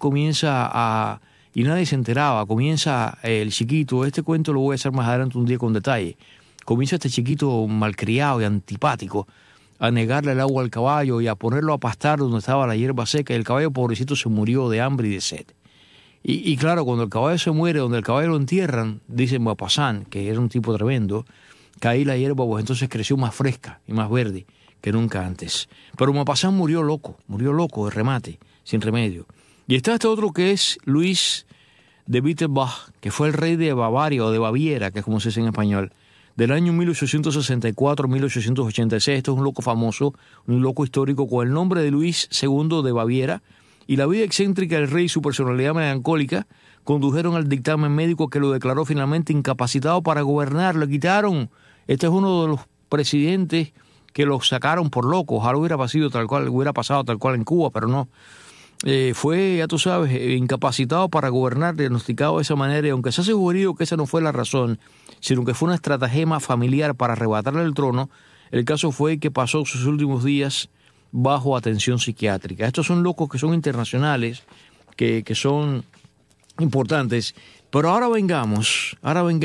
Speaker 1: y nadie se enteraba, comienza el chiquito, este cuento lo voy a hacer más adelante un día con detalle, comienza este chiquito malcriado y antipático a negarle el agua al caballo y a ponerlo a pastar donde estaba la hierba seca, y el caballo pobrecito se murió de hambre y de sed. Y claro, cuando el caballo se muere, donde el caballo lo entierran, dice Maupassant, que era un tipo tremendo, que ahí la hierba pues entonces creció más fresca y más verde que nunca antes. Pero Maupassant murió loco de remate, sin remedio. Y está este otro que es Luis de Wittelsbach, que fue el rey de Bavaria o de Baviera, que es como se dice en español, del año 1864 a 1886. Esto es un loco famoso, un loco histórico con el nombre de Luis II de Baviera, y la vida excéntrica del rey y su personalidad melancólica condujeron al dictamen médico que lo declaró finalmente incapacitado para gobernar. Lo quitaron. Este es uno de los presidentes que lo sacaron por loco. Ojalá hubiera pasado tal cual en Cuba, pero no. Fue, ya tú sabes, incapacitado para gobernar, diagnosticado de esa manera, y aunque se ha sugerido que esa no fue la razón, sino que fue una estratagema familiar para arrebatarle el trono, el caso fue que pasó sus últimos días bajo atención psiquiátrica. Estos son locos que son internacionales, que son importantes. Pero ahora vengamos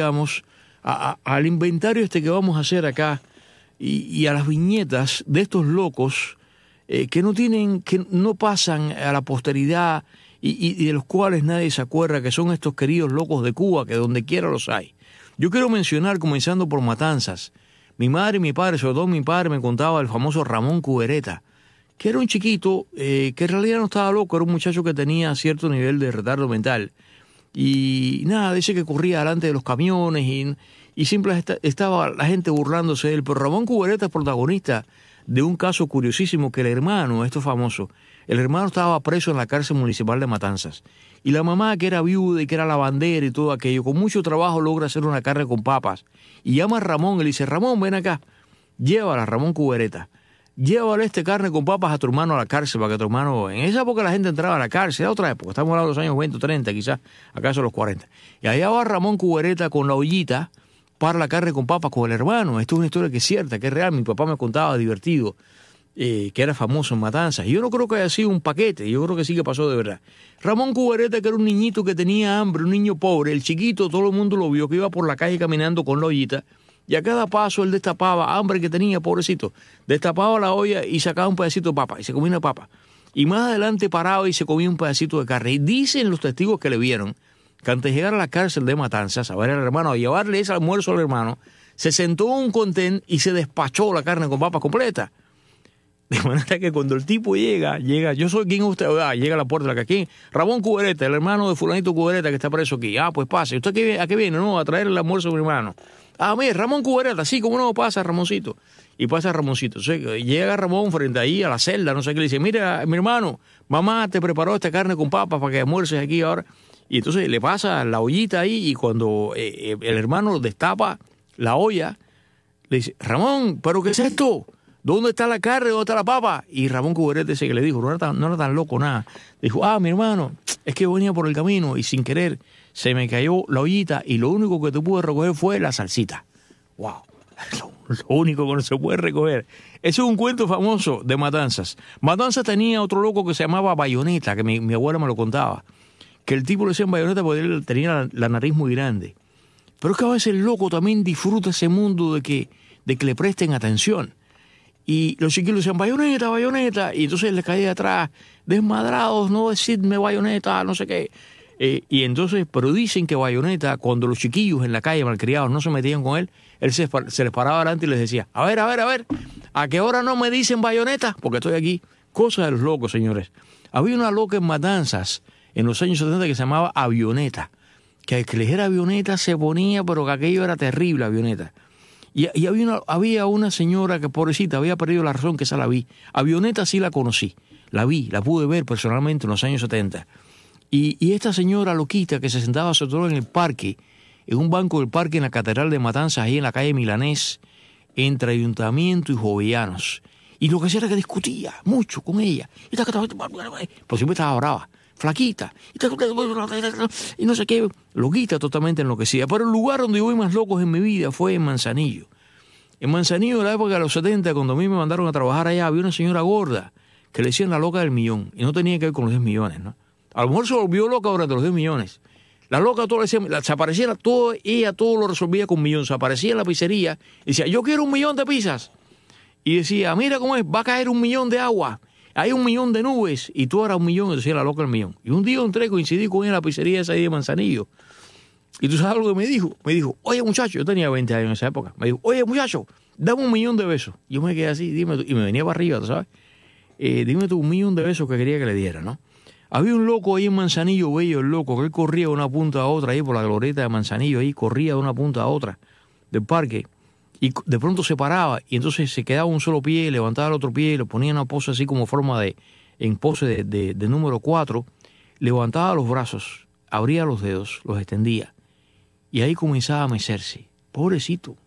Speaker 1: al inventario que vamos a hacer acá y a las viñetas de estos locos que no pasan a la posteridad y de los cuales nadie se acuerda, que son estos queridos locos de Cuba, que donde quiera los hay. Yo quiero mencionar, comenzando por Matanzas, mi madre y mi padre, sobre todo mi padre, me contaba el famoso Ramón Cubereta, que era un chiquito que en realidad no estaba loco, era un muchacho que tenía cierto nivel de retardo mental. Y nada, dice que corría delante de los camiones y siempre estaba la gente burlándose de él. Pero Ramón Cubereta es protagonista de un caso curiosísimo, que el hermano, esto es famoso, el hermano estaba preso en la cárcel municipal de Matanzas. Y la mamá, que era viuda y que era lavandera y todo aquello, con mucho trabajo logra hacer una carne con papas. Y llama a Ramón y le dice: Ramón, ven acá, llévala, Ramón Cubereta, llévale carne con papas a tu hermano a la cárcel, para que tu hermano... En esa época la gente entraba a la cárcel, era otra época, estamos hablando de los años 20, 30, quizás, acaso los 40. Y allá va Ramón Cubereta con la ollita para la carne con papas con el hermano. Esto es una historia que es cierta, que es real. Mi papá me contaba, divertido, que era famoso en Matanzas. Y yo no creo que haya sido un paquete, yo creo que sí que pasó de verdad. Ramón Cubereta, que era un niñito que tenía hambre, un niño pobre, el chiquito, todo el mundo lo vio, que iba por la calle caminando con la ollita, y a cada paso él destapaba, hambre que tenía, pobrecito, destapaba la olla y sacaba un pedacito de papa, y se comía una papa. Y más adelante paraba y se comía un pedacito de carne. Y dicen los testigos que le vieron que antes de llegar a la cárcel de Matanzas, a ver al hermano, a llevarle ese almuerzo al hermano, se sentó en un contén y se despachó la carne con papas completa. De manera que cuando el tipo llega, yo soy quien usted, llega a la puerta de la caquín, Ramón Cubereta, el hermano de fulanito Cubereta que está preso aquí. Pues pase. ¿Usted a qué viene? No, a traer el almuerzo a mi hermano. Mire, Ramón Cubereta, sí, ¿cómo no pasa, Ramoncito? Y pasa Ramoncito. Entonces, llega Ramón frente ahí a la celda, no sé qué, le dice: mira, mi hermano, mamá te preparó esta carne con papas para que almuerces aquí ahora. Y entonces le pasa la ollita ahí, y cuando el hermano destapa la olla, le dice: Ramón, ¿pero qué es esto? ¿Dónde está la carne? ¿Dónde está la papa? Y Ramón Cubereta ese que le dijo, no era tan loco nada. Dijo: mi hermano, es que venía por el camino y sin querer se me cayó la ollita y lo único que te pude recoger fue la salsita. ¡Wow! Lo único que no se puede recoger. Ese es un cuento famoso de Matanzas. Matanzas tenía otro loco que se llamaba Bayoneta, que mi abuela me lo contaba. Que el tipo le decían Bayoneta porque él tenía la nariz muy grande. Pero es que a veces el loco también disfruta ese mundo de que le presten atención. Y los chiquillos decían: Bayoneta, Bayoneta. Y entonces les caía atrás: desmadrados, no decidme Bayoneta, no sé qué. Y entonces, pero dicen que Bayoneta, cuando los chiquillos en la calle malcriados no se metían con él se les paraba adelante y les decía: a ver, ¿a qué hora no me dicen Bayoneta? Porque estoy aquí. Cosa de los locos, señores. Había una loca en Matanzas en los años 70 que se llamaba Avioneta. Que al que le dijera Avioneta se ponía, pero que aquello era terrible, Avioneta. Y había una señora que, pobrecita, había perdido la razón, que esa la vi. Avioneta sí la conocí, la pude ver personalmente en los años 70. Y esta señora loquita que se sentaba sobre todo en el parque, en un banco del parque en la Catedral de Matanzas, ahí en la calle Milanés, entre Ayuntamiento y Jovellanos. Y lo que hacía era que discutía mucho con ella. Pues siempre estaba brava, flaquita, y no sé qué, loquita, totalmente enloquecida. Pero el lugar donde yo vi más locos en mi vida fue en Manzanillo. En Manzanillo, en la época de los 70, cuando a mí me mandaron a trabajar allá, había una señora gorda que le decían la loca del millón. Y no tenía que ver con los 10 millones, ¿no? A lo mejor se volvió loca durante los 10 millones. La loca todo le decía, se apareciera todo, ella todo lo resolvía con 1 millón. Se aparecía en la pizzería y decía, yo quiero 1 millón de pizzas. Y decía, mira cómo es, va a caer 1 millón de agua, hay 1 millón de nubes, y tú eras 1 millón, decía la loca del millón. Y un día entré, coincidí con ella en la pizzería esa ahí de Manzanillo. Y tú sabes lo que me dijo. Me dijo, oye muchacho, yo tenía 20 años en esa época. Me dijo, oye muchacho, dame 1 millón de besos. Yo me quedé así, dime tú, y me venía para arriba, ¿tú sabes? Dime tú 1 millón de besos que quería que le diera, ¿no? Había un loco ahí en Manzanillo, bello el loco, que él corría de una punta a otra, ahí por la glorieta de Manzanillo, ahí corría de una punta a otra del parque, y de pronto se paraba, y entonces se quedaba un solo pie, levantaba el otro pie, y le ponía una pose así como forma en pose de número 4, levantaba los brazos, abría los dedos, los extendía, y ahí comenzaba a mecerse. Pobrecito,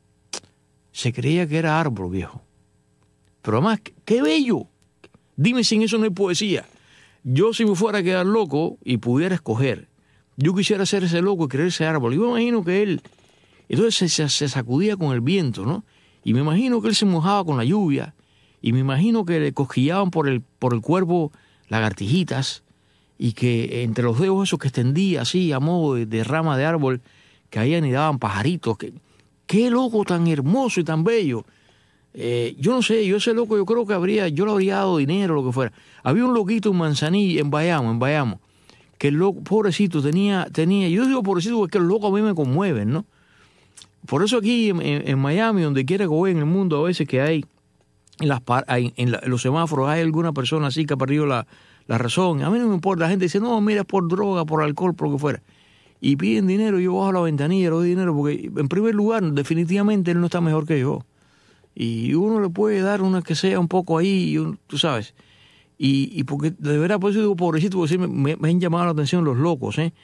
Speaker 1: se creía que era árbol, viejo. Pero además, ¡qué bello! Dime si en eso no hay poesía. Yo, si me fuera a quedar loco y pudiera escoger, yo quisiera ser ese loco y creerse árbol. Yo me imagino que él, entonces se sacudía con el viento, ¿no? Y me imagino que él se mojaba con la lluvia, y me imagino que le cosquillaban por el cuerpo lagartijitas, y que entre los dedos esos que extendía así a modo de rama de árbol, caían y daban pajaritos. ¡Qué loco tan hermoso y tan bello! Yo no sé, yo ese loco yo creo que yo le habría dado dinero, lo que fuera. Había un loquito en Manzanillo, en Bayamo, que el loco, pobrecito, tenía, yo digo pobrecito porque los locos a mí me conmueven, ¿no? Por eso aquí en Miami, donde quiera que voy en el mundo, a veces que hay en los semáforos hay alguna persona así que ha perdido la razón. A mí no me importa, la gente dice, no, mira, es por droga, por alcohol, por lo que fuera. Y piden dinero, yo bajo la ventanilla, le doy dinero, porque en primer lugar, definitivamente él no está mejor que yo. Y uno le puede dar una que sea un poco ahí, tú sabes. Y porque de verdad, por eso digo pobrecito, porque me han llamado la atención los locos, ¿eh?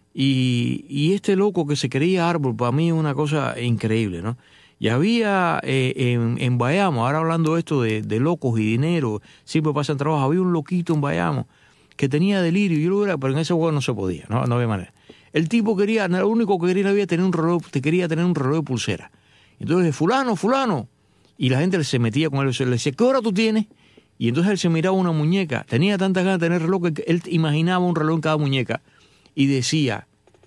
Speaker 1: Y este loco que se creía árbol, para mí es una cosa increíble, ¿no? Y había en Bayamo, ahora hablando esto de locos y dinero, siempre pasan trabajo, había un loquito en Bayamo que tenía delirio, yo lo era, pero en ese juego no se podía, no había manera. El tipo quería, lo único que quería era tener un reloj, quería tener un reloj de pulsera. Entonces, fulano. Y la gente se metía con él, le decía, ¿qué hora tú tienes? Y entonces él se miraba una muñeca, tenía tantas ganas de tener reloj que él imaginaba un reloj en cada muñeca y decía,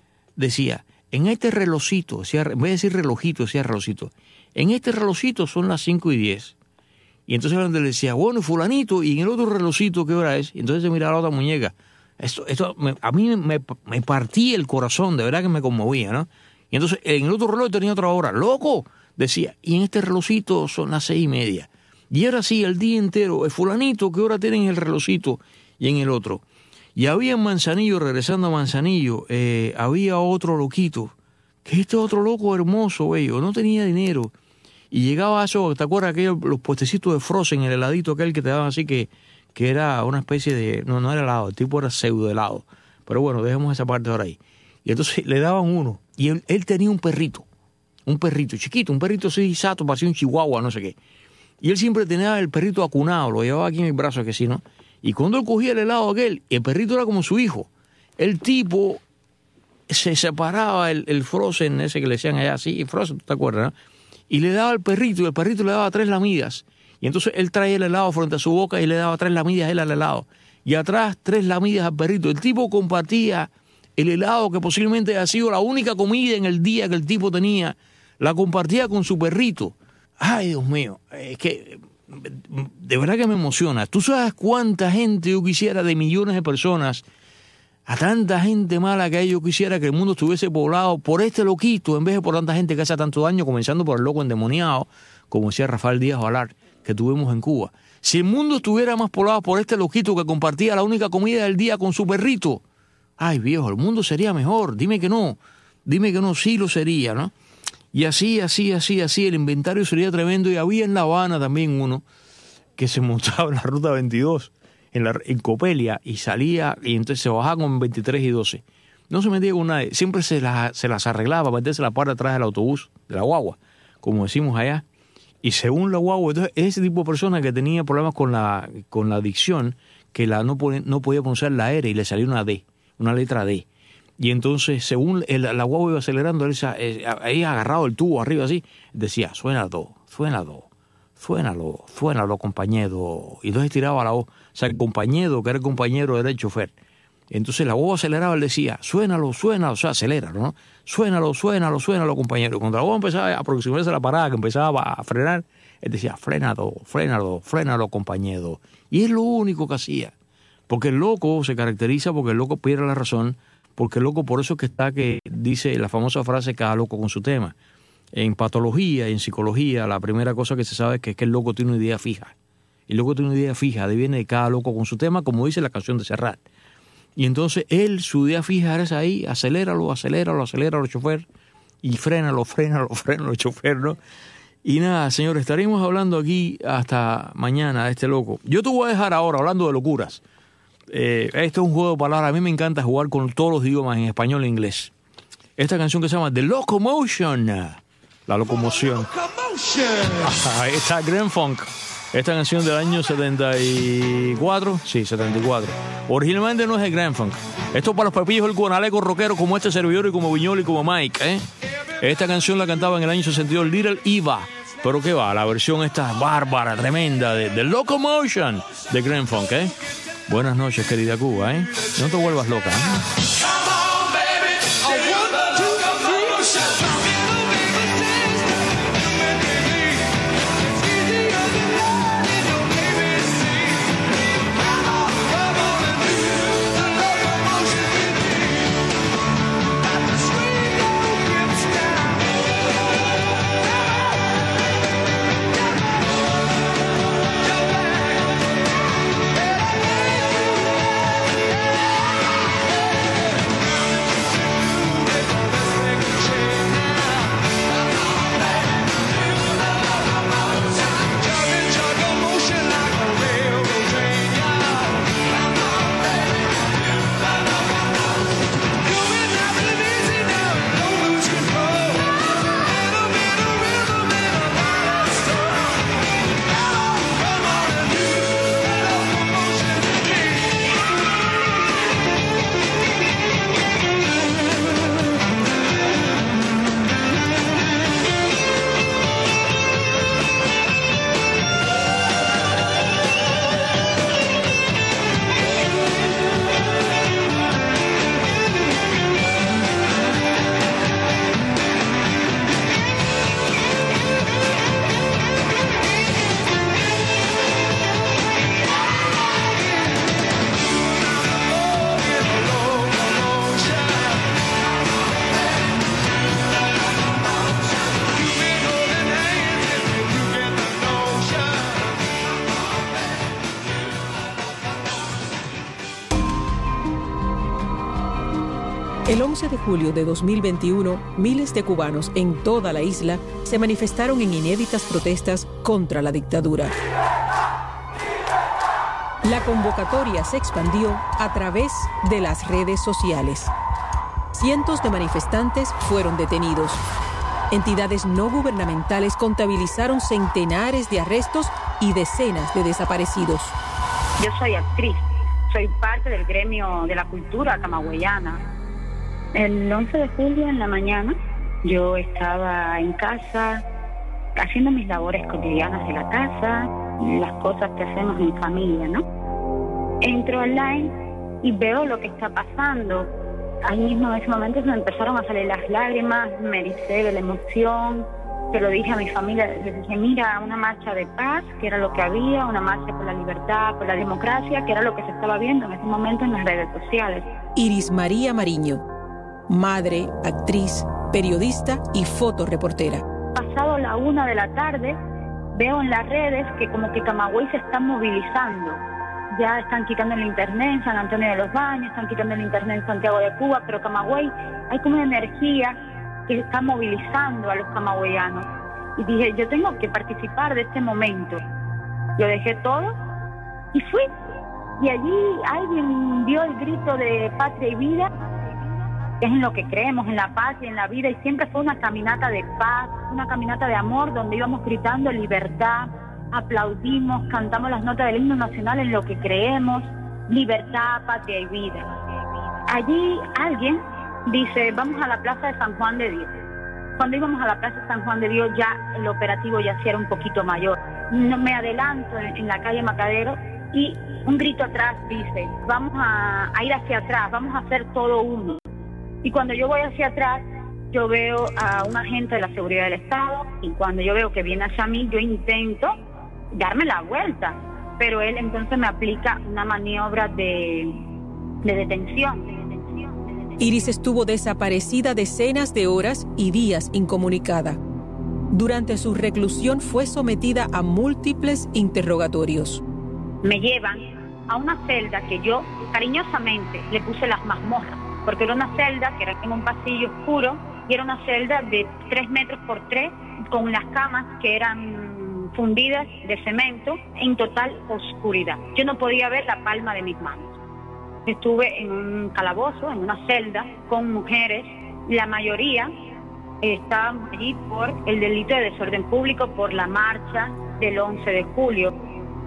Speaker 1: en este relojito, en vez de decir relojito, decía relojito, en este relojito son las 5:10. Y entonces le decía, bueno, fulanito, y en el otro relojito, ¿qué hora es? Y entonces se miraba la otra muñeca. Esto a mí me partía el corazón, de verdad que me conmovía, ¿no? Y entonces en el otro reloj tenía otra hora, ¡loco! Decía, y en este relojito son las 6:30. Y era así el día entero, el fulanito, ¿qué hora tienen el relojito? Y en el otro. Y había en Manzanillo, regresando a Manzanillo, había otro loquito, que este otro loco hermoso, bello, no tenía dinero. Y llegaba a eso, ¿te acuerdas los puestecitos de Frozen, el heladito aquel que te daban así que era una especie de, no era helado, el tipo era pseudo helado. Pero bueno, dejemos esa parte ahora ahí. Y entonces le daban uno, y él tenía un perrito chiquito, un perrito así sato, parecía un chihuahua, no sé qué. Y él siempre tenía el perrito acunado, lo llevaba aquí en el brazo, que sí, ¿no? Y cuando él cogía el helado aquel, el perrito era como su hijo. El tipo se separaba el Frozen, ese que le decían allá, sí, Frozen, ¿te acuerdas, no? Y le daba al perrito, y el perrito le daba 3 lamidas. Y entonces él traía el helado frente a su boca y le daba 3 lamidas a él al helado. Y atrás 3 lamidas al perrito. El tipo compartía el helado, que posiblemente haya sido la única comida en el día que el tipo tenía, la compartía con su perrito. Ay, Dios mío, es que de verdad que me emociona. ¿Tú sabes cuánta gente yo quisiera, de millones de personas, a tanta gente mala que yo quisiera que el mundo estuviese poblado por este loquito, en vez de por tanta gente que hace tanto daño, comenzando por el loco endemoniado, como decía Rafael Díaz Valar, que tuvimos en Cuba? Si el mundo estuviera más poblado por este loquito que compartía la única comida del día con su perrito, ay, viejo, el mundo sería mejor. Dime que no, sí lo sería, ¿no? Y así, el inventario sería tremendo. Y había en La Habana también uno que se montaba en la Ruta 22, en Copelia y salía, y entonces se bajaba con 23 y 12. No se metía con nadie, siempre se las arreglaba para meterse la parte atrás del autobús, de la guagua, como decimos allá. Y según la guagua, entonces, ese tipo de persona que tenía problemas con la dicción, que no podía pronunciar la R y le salía una D, una letra D. Y entonces, según la guagua iba acelerando, él ahí agarrado el tubo arriba así, decía, suénalo, compañero. Y entonces tiraba la voz. O sea, el compañero, que era el compañero, era el chofer. Entonces la guagua aceleraba, él decía, suénalo, o sea, aceléralo, ¿no? Suénalo, compañero. Y cuando la guagua empezaba a aproximarse a la parada, que empezaba a frenar, él decía, frénalo, compañero. Y es lo único que hacía. Porque el loco se caracteriza porque el loco pierde la razón, porque el loco, por eso es que dice la famosa frase, cada loco con su tema. En patología y en psicología, la primera cosa que se sabe es que el loco tiene una idea fija. El loco tiene una idea fija, viene de cada loco con su tema, como dice la canción de Serrat. Y entonces su idea fija es ahí, aceléralo, chofer, y frénalo, chofer, ¿no? Y nada, señores, estaremos hablando aquí hasta mañana de este loco. Yo te voy a dejar ahora hablando de locuras. Esto es un juego de palabras. A mí me encanta jugar con todos los idiomas, en español e inglés. Esta canción que se llama The Locomotion, la locomoción. Ahí está Grand Funk. Esta canción del año 74, sí, 74. Originalmente no es el Grand Funk. Esto para los pepillos del guanalecos rockeros como este servidor y como Viñol y como Mike, ¿eh? Esta canción la cantaba en el año 62 Little Eva. Pero qué va, la versión esta bárbara, tremenda de The Locomotion de Grand Funk, ¿eh? Buenas noches, querida Cuba, ¿eh? No te vuelvas loca, ¿eh?
Speaker 12: El 11 de julio de 2021, miles de cubanos en toda la isla se manifestaron en inéditas protestas contra la dictadura. La convocatoria se expandió a través de las redes sociales. Cientos de manifestantes fueron detenidos. Entidades no gubernamentales contabilizaron centenares de arrestos y decenas de desaparecidos.
Speaker 13: Yo soy actriz, soy parte del gremio de la cultura camagüeyana. El 11 de julio en la mañana yo estaba en casa haciendo mis labores cotidianas de la casa, las cosas que hacemos en familia, ¿no? Entro online y veo lo que está pasando. Ahí mismo en ese momento se me empezaron a salir las lágrimas, me ericé de la emoción. Se lo dije a mi familia, les dije, mira, una marcha de paz, que era lo que había, una marcha por la libertad, por la democracia, que era lo que se estaba viendo en ese momento en las redes sociales.
Speaker 12: Iris María Mariño, madre, actriz, periodista y fotoreportera.
Speaker 13: Pasado la 1 de la tarde, veo en las redes que como que Camagüey se está movilizando. Ya están quitando el internet en San Antonio de los Baños, están quitando el internet en Santiago de Cuba, pero Camagüey, hay como una energía que está movilizando a los camagüeyanos. Y dije, yo tengo que participar de este momento. Lo dejé todo y fui. Y allí alguien dio el grito de patria y vida, que es en lo que creemos, en la patria, en la vida, y siempre fue una caminata de paz, una caminata de amor, donde íbamos gritando libertad, aplaudimos, cantamos las notas del himno nacional en lo que creemos, libertad, patria y vida. Allí alguien dice, vamos a la Plaza de San Juan de Dios. Cuando íbamos a la Plaza de San Juan de Dios, ya el operativo ya sí era un poquito mayor. No me adelanto en la calle Macadero y un grito atrás dice, vamos a ir hacia atrás, vamos a hacer todo uno. Y cuando yo voy hacia atrás, yo veo a un agente de la seguridad del Estado, y cuando yo veo que viene hacia mí, yo intento darme la vuelta, pero él entonces me aplica una maniobra de detención.
Speaker 12: Iris estuvo desaparecida decenas de horas y días incomunicada. Durante su reclusión fue sometida a múltiples interrogatorios.
Speaker 13: Me llevan a una celda que yo cariñosamente le puse las mazmorras, porque era una celda que era en un pasillo oscuro y era una celda de 3 metros por 3 con las camas que eran fundidas de cemento en total oscuridad. Yo no podía ver la palma de mis manos. Estuve en un calabozo, en una celda, con mujeres. La mayoría estaban allí por el delito de desorden público, por la marcha del 11 de julio.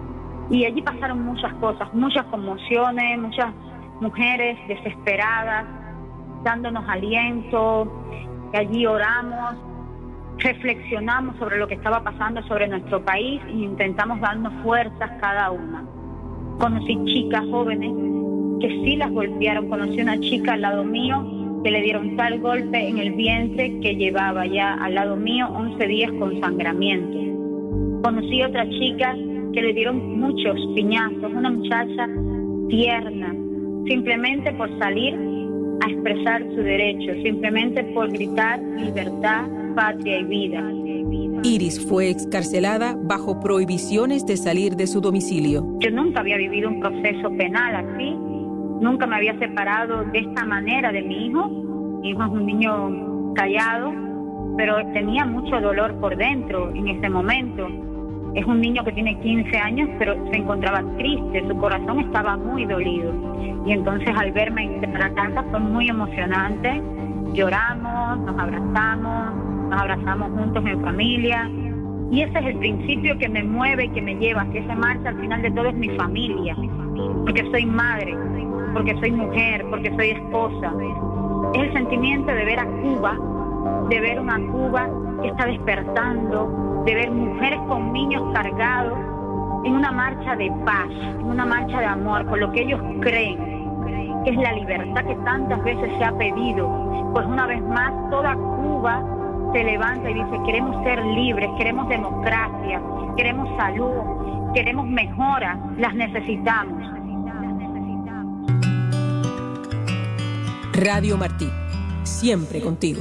Speaker 13: Y allí pasaron muchas cosas, muchas conmociones, muchas mujeres desesperadas, dándonos aliento. Allí oramos, reflexionamos sobre lo que estaba pasando sobre nuestro país e intentamos darnos fuerzas cada una. Conocí chicas jóvenes que sí las golpearon. Conocí una chica al lado mío que le dieron tal golpe en el vientre que llevaba ya al lado mío 11 días con sangramiento. Conocí otra chica que le dieron muchos piñazos, una muchacha tierna, simplemente por salir a expresar su derecho, simplemente por gritar libertad, patria y vida.
Speaker 12: Iris fue excarcelada bajo prohibiciones de salir de su domicilio.
Speaker 13: Yo nunca había vivido un proceso penal así, nunca me había separado de esta manera de mi hijo. Mi hijo es un niño callado, pero tenía mucho dolor por dentro en ese momento. Es un niño que tiene 15 años, pero se encontraba triste, su corazón estaba muy dolido. Y entonces al verme en la casa fue muy emocionante. Lloramos, nos abrazamos juntos en familia. Y ese es el principio que me mueve y que me lleva hacia esa marcha. Al final de todo es mi familia, porque soy madre, porque soy mujer, porque soy esposa. Es el sentimiento de ver a Cuba, de ver una Cuba que está despertando, de ver mujeres con niños cargados en una marcha de paz, en una marcha de amor, por lo que ellos creen, que es la libertad que tantas veces se ha pedido. Pues una vez más toda Cuba se levanta y dice, queremos ser libres, queremos democracia, queremos salud, queremos mejoras, las necesitamos.
Speaker 12: Radio Martí, siempre contigo.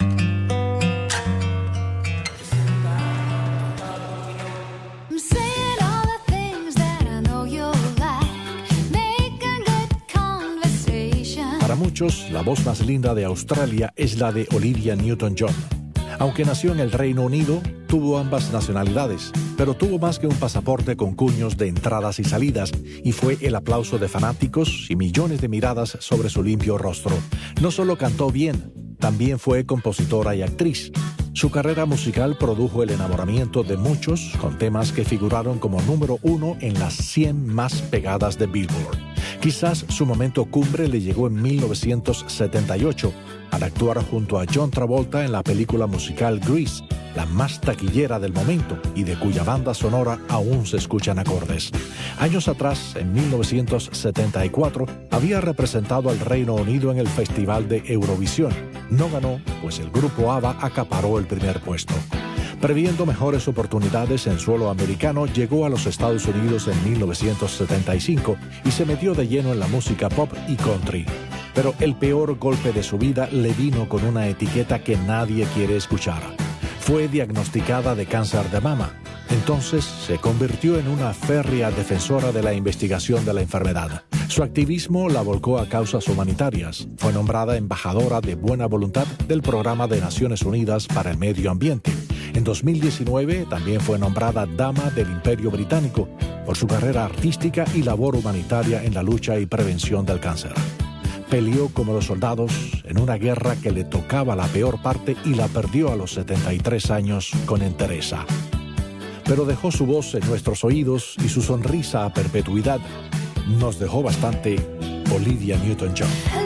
Speaker 5: Para muchos, la voz más linda de Australia es la de Olivia Newton-John. Aunque nació en el Reino Unido, tuvo ambas nacionalidades, pero tuvo más que un pasaporte con cuños de entradas y salidas, y fue el aplauso de fanáticos y millones de miradas sobre su limpio rostro. No solo cantó bien, también fue compositora y actriz. Su carrera musical produjo el enamoramiento de muchos con temas que figuraron como número 1 en las 100 más pegadas de Billboard. Quizás su momento cumbre le llegó en 1978, al actuar junto a John Travolta en la película musical Grease, la más taquillera del momento y de cuya banda sonora aún se escuchan acordes. Años atrás, en 1974, había representado al Reino Unido en el Festival de Eurovisión. No ganó, pues el grupo ABBA acaparó el primer puesto. Previendo mejores oportunidades en suelo americano, llegó a los Estados Unidos en 1975 y se metió de lleno en la música pop y country. Pero el peor golpe de su vida le vino con una etiqueta que nadie quiere escuchar. Fue diagnosticada de cáncer de mama. Entonces se convirtió en una férrea defensora de la investigación de la enfermedad. Su activismo la volcó a causas humanitarias. Fue nombrada embajadora de buena voluntad del Programa de Naciones Unidas para el Medio Ambiente. En 2019 también fue nombrada Dama del Imperio Británico por su carrera artística y labor humanitaria en la lucha y prevención del cáncer. Peleó como los soldados en una guerra que le tocaba la peor parte y la perdió a los 73 años con entereza. Pero dejó su voz en nuestros oídos y su sonrisa a perpetuidad. Nos dejó bastante Olivia Newton-John.